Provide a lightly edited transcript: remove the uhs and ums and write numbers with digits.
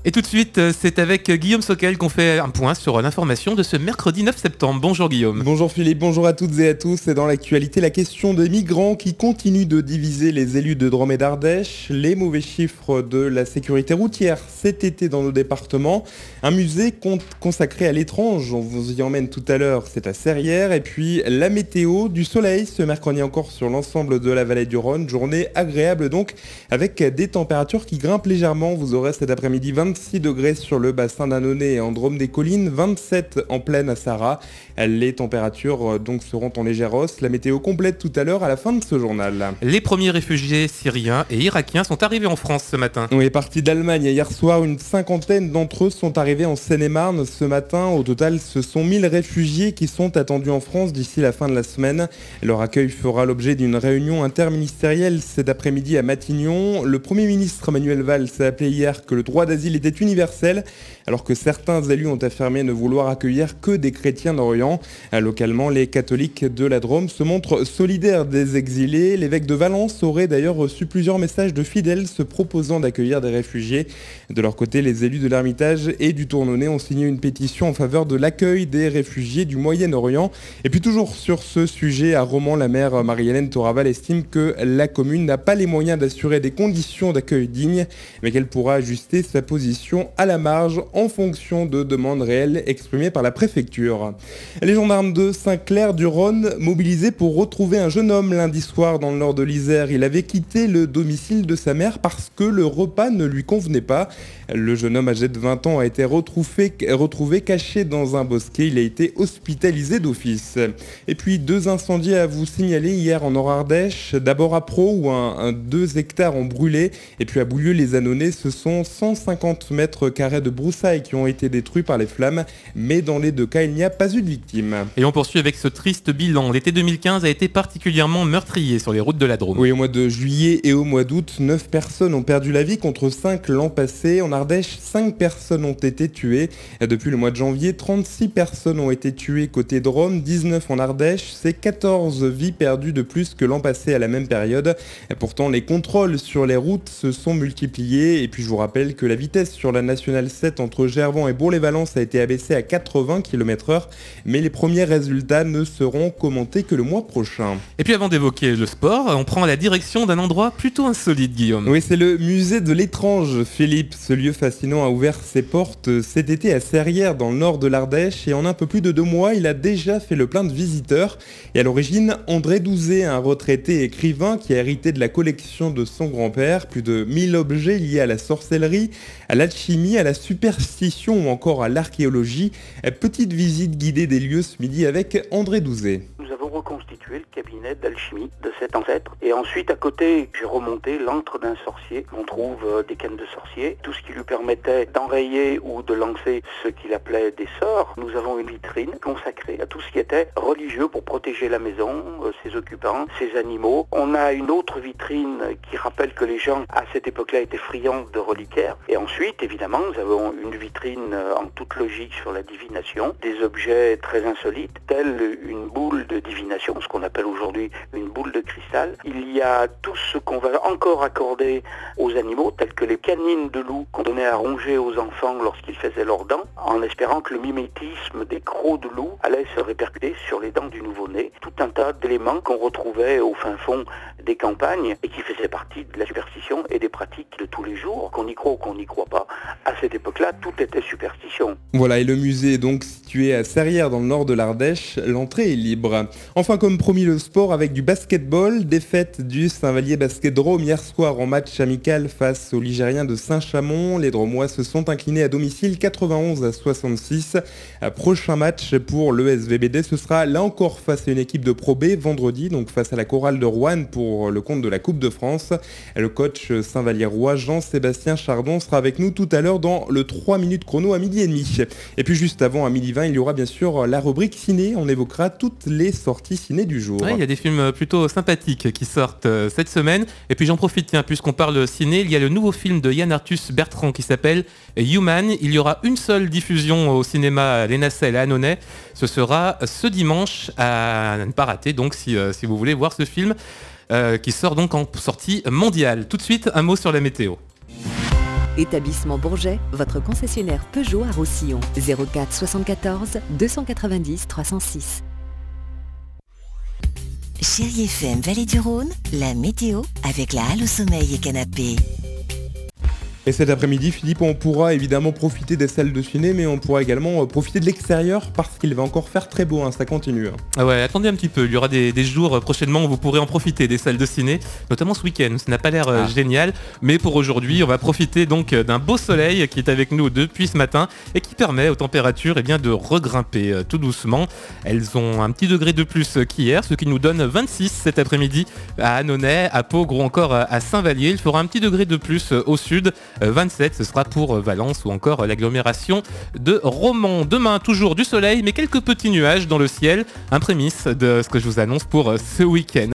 Et tout de suite, c'est avec Guillaume Soquel qu'on fait un point sur l'information de ce mercredi 9 septembre. Bonjour Guillaume. Bonjour Philippe, bonjour à toutes et à tous. Et dans l'actualité, la question des migrants qui continuent de diviser les élus de Drôme et d'Ardèche, les mauvais chiffres de la sécurité routière cet été dans nos départements, un musée consacré à l'étrange, on vous y emmène tout à l'heure, c'est à Serrières, et puis la météo, du soleil ce mercredi encore sur l'ensemble de la vallée du Rhône, journée agréable donc, avec des températures qui grimpent légèrement. Vous aurez cet après-midi 26 degrés sur le bassin d'Annonay et en Drôme des Collines, 27 en plaine à Sarrat. Les températures donc seront en légère hausse. La météo complète tout à l'heure à la fin de ce journal. Les premiers réfugiés syriens et irakiens sont arrivés en France ce matin. Oui, partis d'Allemagne hier soir, une cinquantaine d'entre eux sont arrivés en Seine-et-Marne ce matin. Au total, ce sont 1000 réfugiés qui sont attendus en France d'ici la fin de la semaine. Leur accueil fera l'objet d'une réunion interministérielle cet après-midi à Matignon. Le Premier ministre Manuel Valls a appelé hier que le droit d'asile était universel, alors que certains élus ont affirmé ne vouloir accueillir que des chrétiens d'Orient. Localement, les catholiques de la Drôme se montrent solidaires des exilés. L'évêque de Valence aurait d'ailleurs reçu plusieurs messages de fidèles se proposant d'accueillir des réfugiés. De leur côté, les élus de l'Ermitage et du Tournonnet ont signé une pétition en faveur de l'accueil des réfugiés du Moyen-Orient. Et puis toujours sur ce sujet, à Romans, la maire Marie-Hélène Toraval estime que la commune n'a pas les moyens d'assurer des conditions d'accueil dignes, mais qu'elle pourra ajuster sa position à la marge en fonction de demandes réelles exprimées par la préfecture. Les gendarmes de Saint-Clair-du-Rhône mobilisés pour retrouver un jeune homme lundi soir dans le nord de l'Isère. Il avait quitté le domicile de sa mère parce que le repas ne lui convenait pas. Le jeune homme âgé de 20 ans a été retrouvé caché dans un bosquet. Il a été hospitalisé d'office. Et puis 2 incendies à vous signaler hier en Nord-Ardèche. D'abord à Pau où 2 hectares ont brûlé. Et puis à Boulieu-les-Annonais, ce sont 150 mètres carrés de broussailles qui ont été détruits par les flammes. Mais dans les 2 cas, il n'y a pas eu de victimes. Et on poursuit avec ce triste bilan. L'été 2015 a été particulièrement meurtrier sur les routes de la Drôme. Oui, au mois de juillet et au mois d'août, 9 personnes ont perdu la vie contre 5 l'an passé. En Ardèche, 5 personnes ont été tuées. Depuis le mois de janvier, 36 personnes ont été tuées côté Drôme, 19 en Ardèche. C'est 14 vies perdues de plus que l'an passé à la même période. Et pourtant, les contrôles sur les routes se sont multipliés. Et puis je vous rappelle que la vitesse sur la Nationale 7 entre Gervans et Bourg-les-Valence a été abaissée à 80 km/h. Mais les premiers résultats ne seront commentés que le mois prochain. Et puis avant d'évoquer le sport, on prend la direction d'un endroit plutôt insolite, Guillaume. Oui, c'est le musée de l'étrange, Philippe. Ce lieu fascinant a ouvert ses portes cet été à Serrières, dans le nord de l'Ardèche. Et en un peu plus de 2 mois, il a déjà fait le plein de visiteurs. Et à l'origine, André Douzet, un retraité écrivain qui a hérité de la collection de son grand-père. Plus de 1000 objets liés à la sorcellerie, à l'alchimie, à la superstition ou encore à l'archéologie. Petite visite guidée des lieux ce midi avec André Douzet. Nous avons reconstitué le cabinet d'alchimie de cet ancêtre. Et ensuite, à côté, j'ai remonté l'antre d'un sorcier. On trouve des cannes de sorcier, tout ce qui lui permettait d'enrayer ou de lancer ce qu'il appelait des sorts. Nous avons une vitrine consacrée à tout ce qui était religieux pour protéger la maison, ses occupants, ses animaux. On a une autre vitrine qui rappelle que les gens, à cette époque-là, étaient friands de reliquaires. Et ensuite, évidemment, nous avons une vitrine en toute logique sur la divination, des objets très insolites, tels une boule de divination, ce qu'on appelle aujourd'hui une boule de cristal. Il y a tout ce qu'on va encore accorder aux animaux, tels que les canines de loup qu'on donnait à ronger aux enfants lorsqu'ils faisaient leurs dents, en espérant que le mimétisme des crocs de loup allait se répercuter sur les dents du nouveau-né. Tout un tas d'éléments qu'on retrouvait au fin fond des campagnes et qui faisaient partie de la superstition et des pratiques de tous les jours, qu'on y croit ou qu'on n'y croit pas. À cette époque-là, tout était superstition. Voilà, et le musée est donc situé à Serrières dans le nord de l'Ardèche. L'entrée est libre. Enfin, comme promis, le sport avec du basketball. Défaite du Saint-Vallier Basket Drôme hier soir en match amical face aux Ligériens de Saint-Chamond. Les Dromois se sont inclinés à domicile 91-66. Prochain match pour le SVBD, ce sera là encore face à une équipe de Pro B vendredi, donc face à la Chorale de Roanne pour le compte de la Coupe de France. Le coach Saint-Vallier-Roi, Jean-Sébastien Chardon, sera avec nous tout à l'heure dans le 3 minutes chrono à 12h30. Et puis juste avant, à 12h20, il y aura bien sûr la rubrique ciné. On évoquera toutes les sorties ciné du jour. Ouais, il y a des films plutôt sympathiques qui sortent cette semaine. Et puis j'en profite, puisqu'on parle ciné, il y a le nouveau film de Yann Arthus Bertrand qui s'appelle Human. Il y aura une seule diffusion au cinéma Les Nacelles à Annonay. Ce sera ce dimanche à ne pas rater, donc si vous voulez voir ce film qui sort donc en sortie mondiale. Tout de suite, un mot sur la météo. Établissement Bourget, votre concessionnaire Peugeot à Roussillon. 04 74 290 306. Chérie FM Vallée du Rhône, la météo avec la halle au sommeil et canapé. Et cet après-midi, Philippe, on pourra évidemment profiter des salles de ciné, mais on pourra également profiter de l'extérieur parce qu'il va encore faire très beau, ça continue. Ah ouais, attendez un petit peu, il y aura des jours prochainement où vous pourrez en profiter des salles de ciné, notamment ce week-end. Ça n'a pas l'air génial, mais pour aujourd'hui, on va profiter donc d'un beau soleil qui est avec nous depuis ce matin et qui permet aux températures de regrimper tout doucement. Elles ont un petit degré de plus qu'hier, ce qui nous donne 26 cet après-midi à Annonay, à Pau, ou encore à Saint-Vallier. Il fera un petit degré de plus au sud. 27, ce sera pour Valence ou encore l'agglomération de Romans. Demain, toujours du soleil, mais quelques petits nuages dans le ciel. Un prémisse de ce que je vous annonce pour ce week-end.